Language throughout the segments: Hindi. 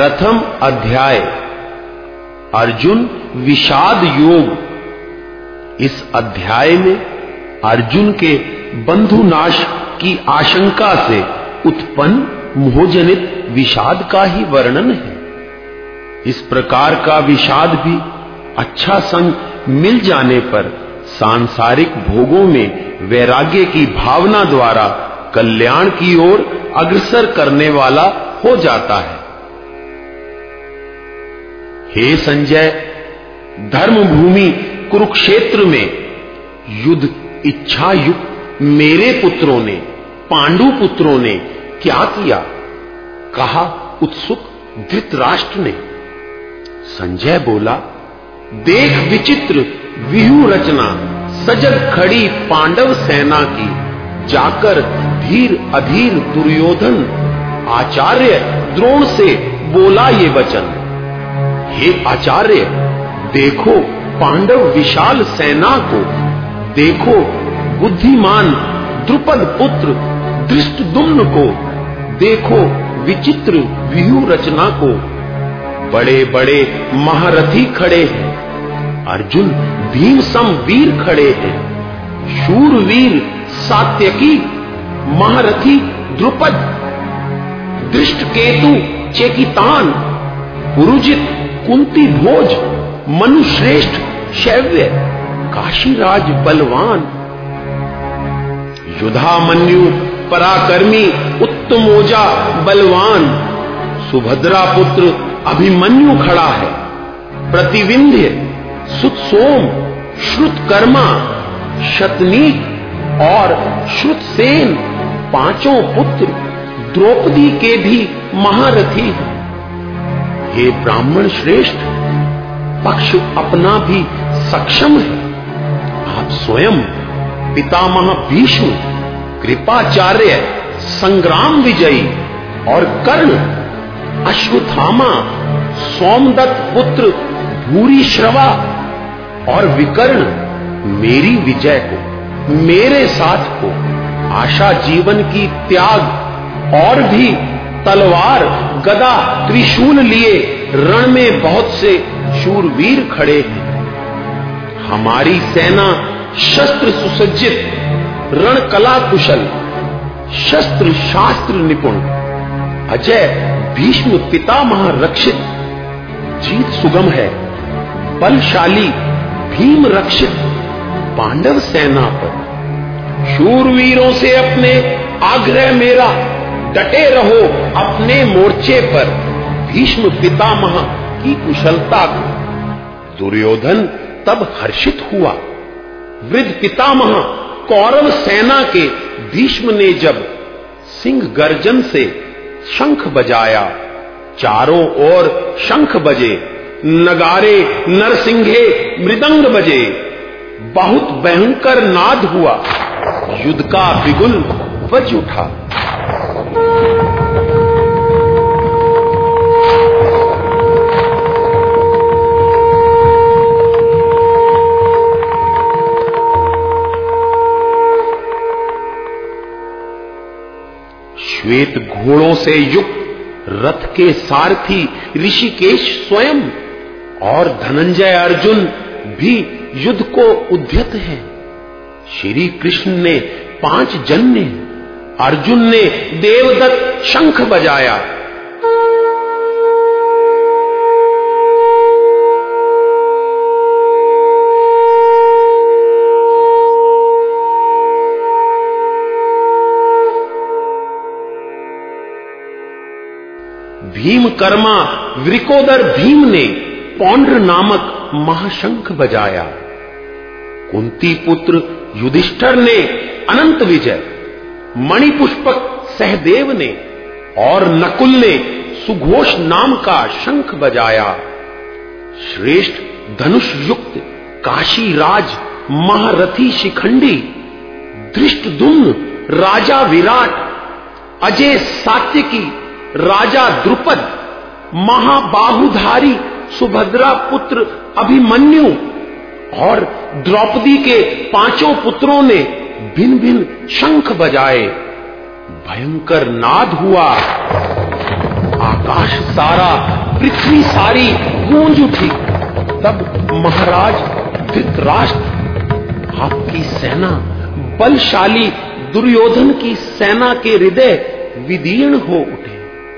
प्रथम अध्याय अर्जुन विषाद योग। इस अध्याय में अर्जुन के बंधुनाश की आशंका से उत्पन्न मोहजनित विषाद का ही वर्णन है। इस प्रकार का विषाद भी अच्छा संग मिल जाने पर सांसारिक भोगों में वैराग्य की भावना द्वारा कल्याण की ओर अग्रसर करने वाला हो जाता है। हे संजय, धर्म भूमि कुरुक्षेत्र में युद्ध इच्छा युक्त मेरे पुत्रों ने, पांडु पुत्रों ने क्या किया, कहा उत्सुक धृतराष्ट्र ने। संजय बोला, देख विचित्र व्यूह रचना सजग खड़ी पांडव सेना की, जाकर धीर अधीर दुर्योधन आचार्य द्रोण से बोला ये वचन। हे आचार्य, देखो पांडव विशाल सेना को, देखो बुद्धिमान द्रुपद पुत्र धृष्टद्युम्न को, देखो विचित्र व्यूह रचना को। बड़े बड़े महारथी खड़े हैं, अर्जुन भीम सम वीर खड़े हैं, शूरवीर सात्यकी महारथी द्रुपद, दृष्टकेतु चेकितान, पुरुजित कुंती भोज, मनुश्रेष्ठ शैव्य, काशीराज बलवान, युधामन्यु पराक्रमी उत्तमोजा बलवान, सुभद्रा पुत्र अभिमन्यु खड़ा है, प्रतिविंध्य सुतसोम श्रुतकर्मा शतनीक और श्रुतसेन पांचों पुत्र द्रौपदी के भी महारथी हैं। हे ब्राह्मण श्रेष्ठ, पक्ष अपना भी सक्षम है। आप स्वयं पितामह भीष्म, कृपाचार्य, संग्राम विजयी और कर्ण, अश्वत्थामा, सोमदत्त पुत्र भूरिश्रवा और विकर्ण मेरी विजय को, मेरे साथ को, आशा जीवन की त्याग और भी तलवार गदा त्रिशूल लिए रण में बहुत से शूरवीर खड़े हैं। हमारी सेना शस्त्र सुसज्जित, रण कला कुशल, शस्त्र शास्त्र निपुण, अजय भीष्म पितामह रक्षित, जीत सुगम है, बलशाली भीम रक्षित पांडव सेना पर। शूरवीरों से अपने आग्रह मेरा, डटे रहो अपने मोर्चे पर, भीष्म पितामह की कुशलता को। दुर्योधन तब हर्षित हुआ। वृद्ध पितामह कौरव सेना के भीष्म ने जब सिंह गर्जन से शंख बजाया, चारों ओर शंख बजे, नगारे नरसिंघे मृदंग बजे, बहुत भयंकर नाद हुआ, युद्ध का बिगुल बज उठा। श्वेत घोड़ों से युक्त रथ के सारथी ऋषिकेश स्वयं और धनंजय अर्जुन भी युद्ध को उद्यत हैं। श्री कृष्ण ने 5 जन्य, अर्जुन ने देवदत्त शंख बजाया। भीमकर्मा वृकोदर भीम ने पौंड्र नामक महाशंख बजाया। कुंती पुत्र युधिष्ठिर ने अनंत विजय, मणिपुष्पक सहदेव ने और नकुल ने सुघोष नाम का शंख बजाया। श्रेष्ठ धनुष युक्त काशीराज महारथी शिखंडी, धृष्टद्युम्न राजा विराट, अजय सात्यकी राजा द्रुपद, महाबाहुधारी सुभद्रा पुत्र अभिमन्यु और द्रौपदी के 5 पुत्रों ने भिन्न भिन्न शंख बजाए। भयंकर नाद हुआ, आकाश सारा, पृथ्वी सारी गूंज उठी। तब महाराज धृतराष्ट्र, आपकी सेना, बलशाली दुर्योधन की सेना के हृदय विदीर्ण हो उठे।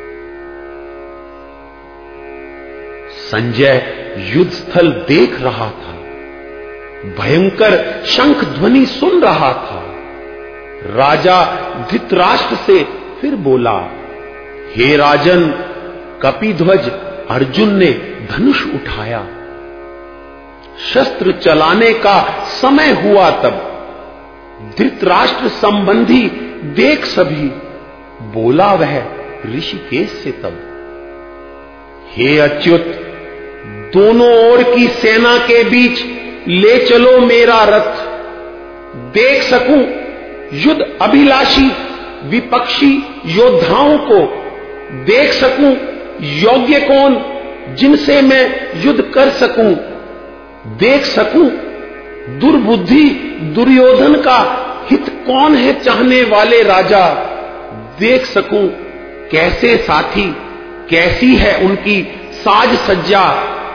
संजय युद्ध स्थल देख रहा था, भयंकर शंख ध्वनि सुन रहा था। राजा धृतराष्ट्र से फिर बोला, हे राजन, कपिध्वज अर्जुन ने धनुष उठाया, शस्त्र चलाने का समय हुआ। तब धृतराष्ट्र संबंधी देख सभी, बोला वह ऋषिकेश से तब, हे अच्युत, दोनों ओर की सेना के बीच ले चलो मेरा रथ, देख सकूं युद्ध अभिलाषी विपक्षी योद्धाओं को, देख सकूं योग्य कौन जिनसे मैं युद्ध कर सकूं, देख सकूं दुर्बुद्धि दुर्योधन का हित कौन है चाहने वाले राजा, देख सकूं कैसे साथी, कैसी है उनकी साज सज्जा।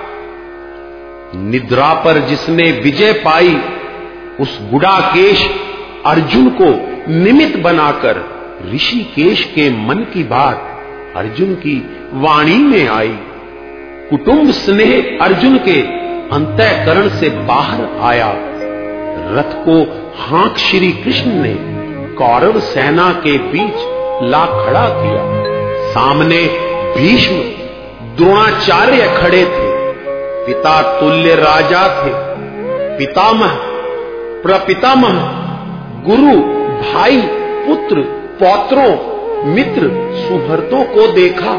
निद्रा पर जिसने विजय पाई, उस गुडाकेश अर्जुन को निमित्त बनाकर ऋषिकेश के मन की बात अर्जुन की वाणी में आई। कुटुंब स्नेह अर्जुन के अंतःकरण से बाहर आया। रथ को हाँक श्री कृष्ण ने कौरव सेना के बीच ला खड़ा किया। सामने भीष्म द्रोणाचार्य खड़े थे, पिता तुल्य राजा थे, पितामह प्रपितामह, गुरु भाई पुत्र पौत्रों मित्र सुहृदों को देखा।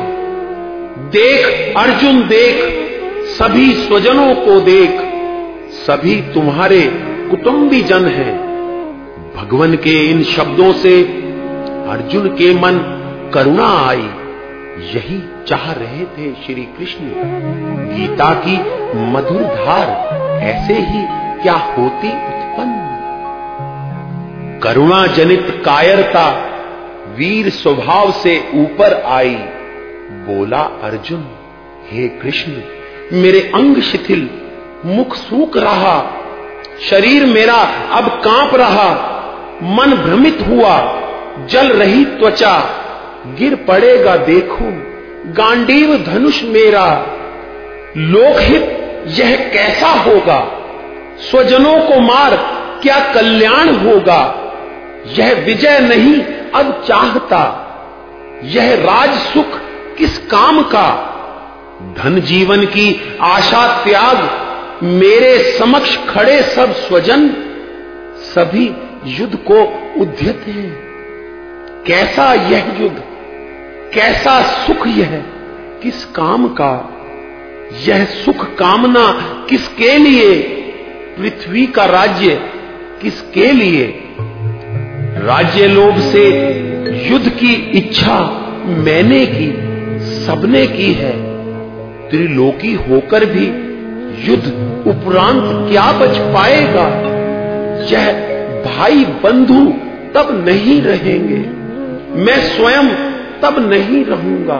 देख अर्जुन देख, सभी स्वजनों को देख, सभी तुम्हारे कुटुंबी जन हैं। भगवान के इन शब्दों से अर्जुन के मन करुणा आई। यही चाह रहे थे श्री कृष्ण। गीता की मधुर धार ऐसे ही क्या होती उत्पन्न। करुणा जनित कायरता वीर स्वभाव से ऊपर आई। बोला अर्जुन, हे कृष्ण, मेरे अंग शिथिल, मुख सूख रहा, शरीर मेरा अब कांप रहा, मन भ्रमित हुआ, जल रही त्वचा, गिर पड़ेगा देखो गांडीव धनुष मेरा। लोकहित यह कैसा होगा, स्वजनों को मार क्या कल्याण होगा। यह विजय नहीं अब चाहता, यह राज सुख किस काम का। धन जीवन की आशा त्याग, मेरे समक्ष खड़े सब स्वजन, सभी युद्ध को उद्यत हैं। कैसा यह युद्ध, कैसा सुख यह किस काम का। यह सुख कामना किसके लिए, पृथ्वी का राज्य किसके लिए। राज्य लोभ से युद्ध की इच्छा मैंने की, सबने की है। त्रिलोकी होकर भी युद्ध उपरांत क्या बच पाएगा। यह भाई बंधु तब नहीं रहेंगे, मैं स्वयं तब नहीं रहूंगा।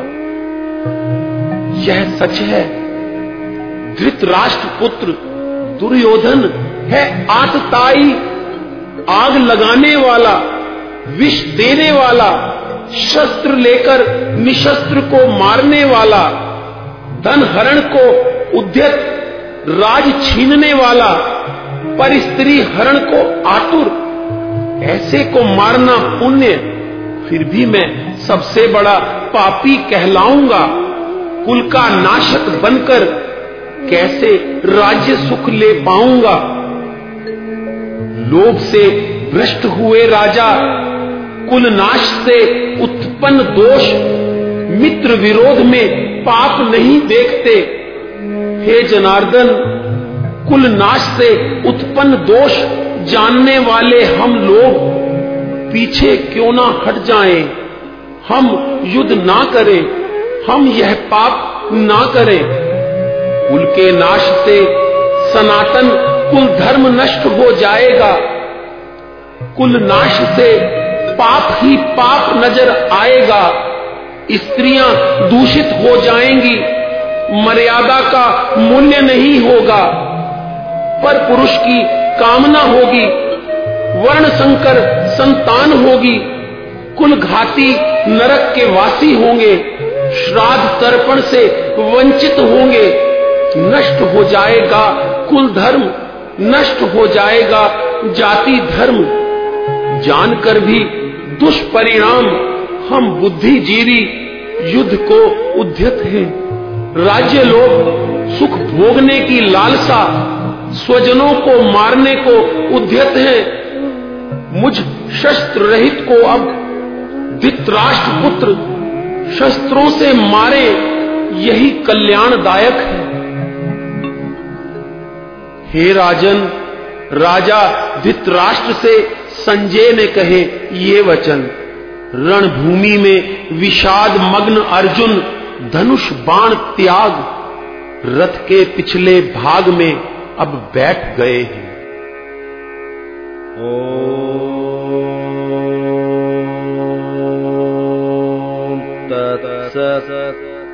यह सच है, धृतराष्ट्र पुत्र दुर्योधन है आतताई, आग लगाने वाला, विष देने वाला, शस्त्र लेकर निशस्त्र को मारने वाला, धन हरण को उद्यत, राज छीनने वाला, पर स्त्री हरण को आतुर। ऐसे को मारना पुण्य, फिर भी मैं सबसे बड़ा पापी कहलाऊंगा। कुल का नाशक बनकर कैसे राज्य सुख ले पाऊंगा। लोभ से भ्रष्ट हुए राजा, कुल नाश से उत्पन्न दोष, मित्र विरोध में पाप नहीं देखते। हे जनार्दन, कुल नाश से उत्पन्न दोष जानने वाले हम लोग पीछे क्यों ना हट जाएं। हम युद्ध ना करें, हम यह पाप ना करें। कुल के नाश से सनातन कुल धर्म नष्ट हो जाएगा। कुल नाश से पाप ही पाप नजर आएगा। स्त्रियां दूषित हो जाएंगी, मर्यादा का मूल्य नहीं होगा, पर पुरुष की कामना होगी, वर्ण संकर संतान होगी, कुल घाती नरक के वासी होंगे, श्राद्ध तर्पण से वंचित होंगे, नष्ट हो जाएगा कुल धर्म, नष्ट हो जाएगा जाति धर्म। जानकर भी दुष्परिणाम हम बुद्धिजीवी युद्ध को उद्यत हैं। राज्य लोग सुख भोगने की लालसा, स्वजनों को मारने को उद्यत हैं। मुझ शस्त्र रहित को अब धृतराष्ट्र पुत्र शस्त्रों से मारे, यही कल्याणदायक है। हे राजन, राजा धृतराष्ट्र से संजय ने कहे ये वचन। रणभूमि में विषाद मग्न अर्जुन धनुष बाण त्याग, रथ के पिछले भाग में अब बैठ गए हैं। ओम तत्सत्।